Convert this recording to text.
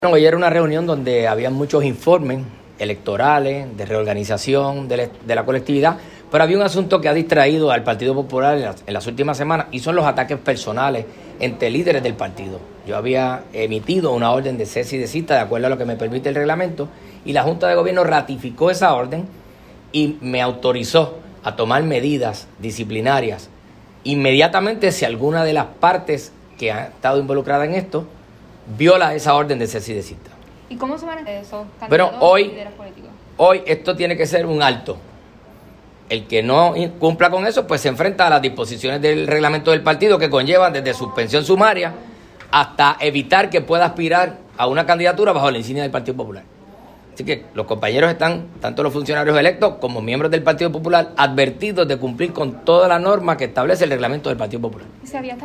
Bueno, hoy era una reunión donde había muchos informes electorales, de reorganización de la colectividad, pero había un asunto que ha distraído al Partido Popular en las últimas semanas y son los ataques personales entre líderes del partido. Yo había emitido una orden de cese y desista de acuerdo a lo que me permite el reglamento y la Junta de Gobierno ratificó esa orden y me autorizó a tomar medidas disciplinarias inmediatamente si alguna de las partes que ha estado involucrada en esto viola esa orden de cese y desista. ¿Y cómo se maneja eso? Pero hoy esto tiene que ser un alto. El que no cumpla con eso, pues se enfrenta a las disposiciones del reglamento del partido que conllevan desde suspensión sumaria hasta evitar que pueda aspirar a una candidatura bajo la insignia del Partido Popular. Así que los compañeros están, tanto los funcionarios electos como miembros del Partido Popular, advertidos de cumplir con toda la norma que establece el reglamento del Partido Popular.